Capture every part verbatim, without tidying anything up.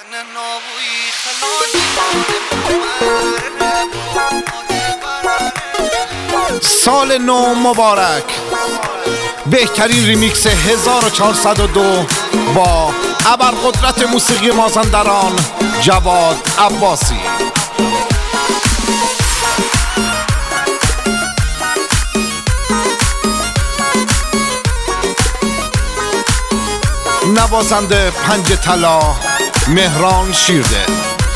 سال نو مبارک. بهترین ریمیکس هزار و چهارصد و دو با ابرقدرت موسیقی مازندران جواد عباسی. نوازنده پنج طلا مهران شیرده.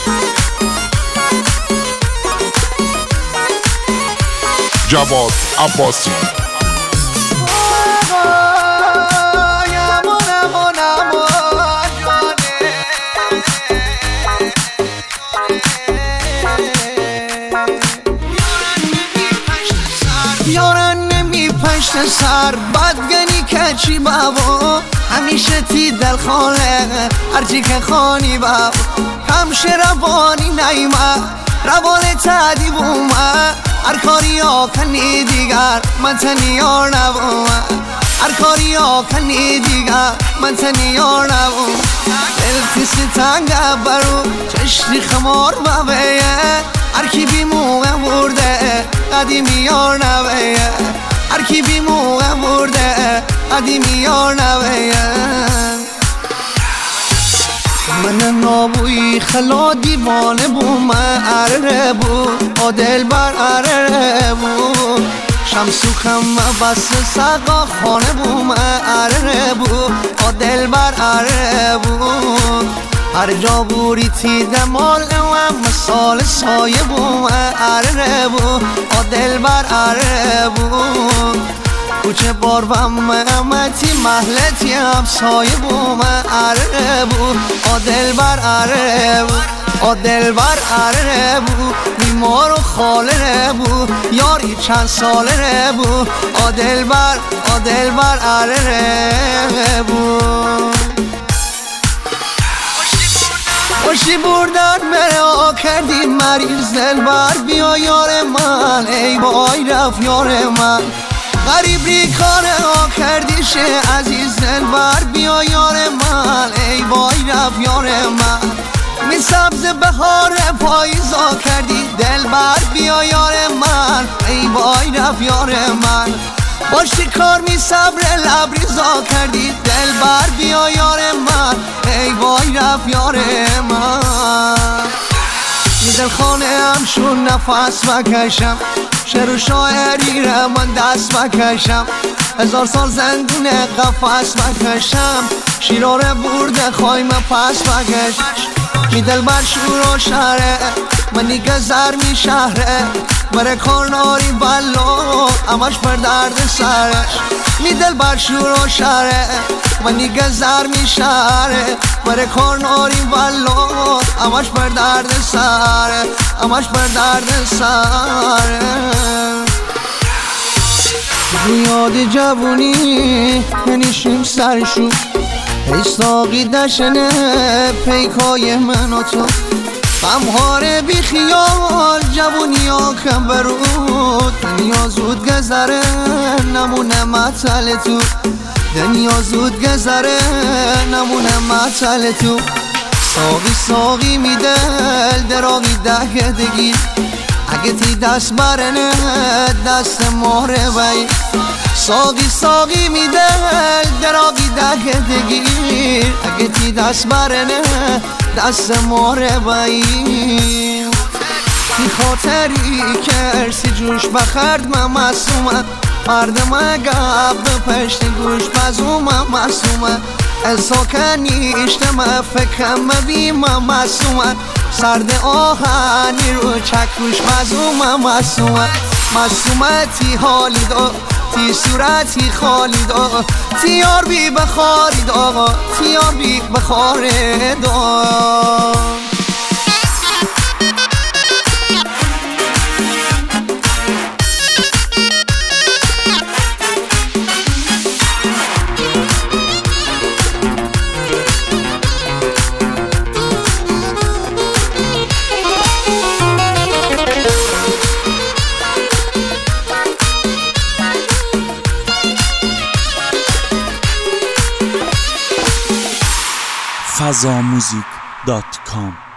جواد عباسی. یارن نمی پشت سر بدگنی که چی بابا همیشه تی دل خاله هرچی که خانی بابا همشه روانی نیمه روان تدی بومه هر کاری ها کنی دیگر من تنیار نبومه هر کاری ها کنی دیگر من تنیار نبومه دل تیسی تنگه برو چشتی خمار ببیه هر کی بی موقع برده قدیمی یار نبیه هر کی بی موقع برده قدیمی یار نبیه من نابوی خلا دیوانه بو من اره بو آدل بر اره بو شمسو خم بس سقا خانه بو من اره بو آدل بر اره بو هر جا بوری تی دمال و مثال سایه بو من اره بو آدل بر اره بو کوچه بار و امتی محلتی هم سایه بو من اره بو آدل بر اره بو آدل بر اره بو بیمار و خاله بو یاری چند ساله بو آدل بر آدل بر اره بو خوشی بردن مرا کردی مریض دل بر بیا یار من ای وای رفت یار من غریب ریکاره ها کردی شه عزیز دل بر بیا یار من ای وای رفت یار من می سبز بهار پاییزا کردی دل بر بیا یار من ای وای رفت یار من باشی کار می صبر لبریزا کردی دل بر بیا یار من ای وای رفت یار من دل خانه هم شون نفس بکشم شعر و شاعری را من دست بکشم هزار سال زندون قفس بکشم شیراره برده خواهیم پس بکش می دل بر شور و شهره منی که زر می شهره بره کارناری بلو امش پر درد سرش می دل بر شور و شهره منی که زر می شهره بره کارناری بلو امش پر درد سره امش پر درد سره یاد جوونی منیشیم سرشو ایستاقی دشنه پیکای من و تو غمهاره بی خیال جوونی ها کم برود دنیا زود گذره نمونه مطل تو دنیا زود گذره نمونه مطل تو ساقی ساقی می دل دراغی ده دگیر اگه تی دست برنه دست ماره بای ساقی ساقی می دل دراغی ده دگیر اگه تی دست برنه دست ماره بای تی خاطری که ارسی جوش بخرد من مسومه مردم اگه پشت گوش بزومه مسومه ازا کنیشتم فکرم بیم مسومه سرد آهنی رو چکوش مزومه مسومه مسومه تی حالی دا تی صورتی خالی دا تی یار بی بخاری دا تی یار بی بخاری دا فضا موزیک دات کام.